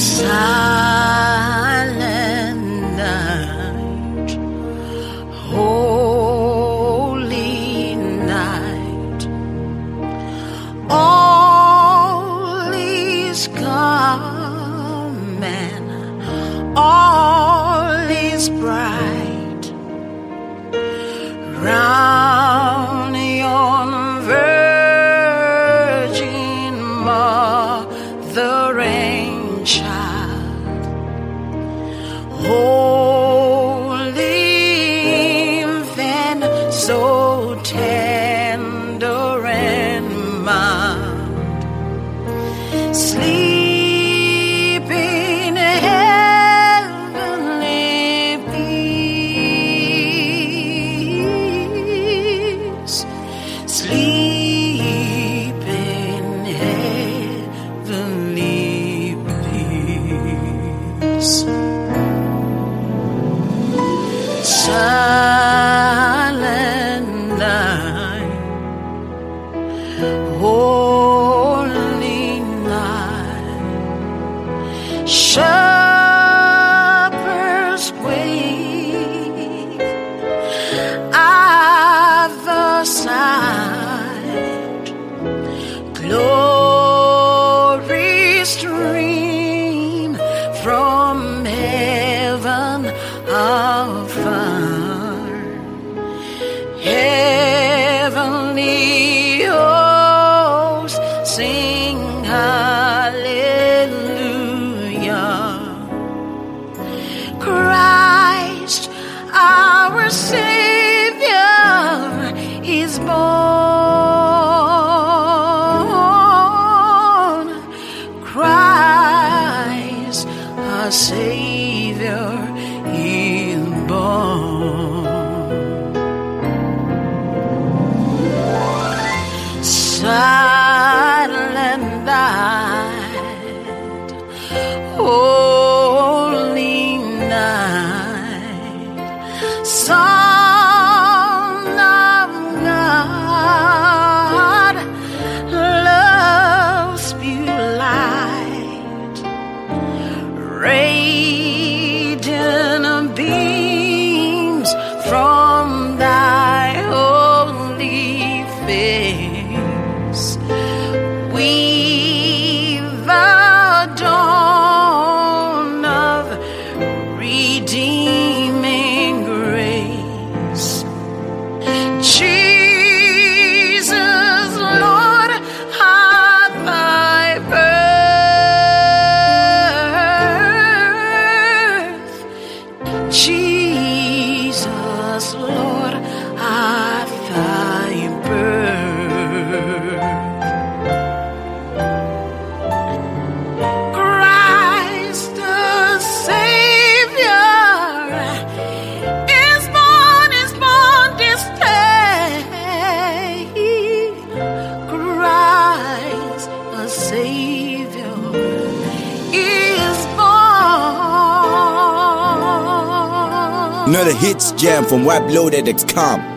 Silent night, holy night, all is calm and all is bright round yon virgin mother and child, holy infant, so tender and mild, sleep in heavenly peace, sleep in heavenly peace. Silent night, holy night, shepherds wait at the side, glory stream from heaven afar, heavenly hosts sing hallelujah. Christ our Savior is born. Christ our Savior is born. Silent night, holy night, Son of God, love's pure light, radiant beams from thy holy face. We the dawn of redeeming grace. Jesus, Lord, at thy birth. Jesus, Lord, at thy birth. Christ the Savior is born this day. Christ the Savior is born. Another hits jam from WebLoaded.com.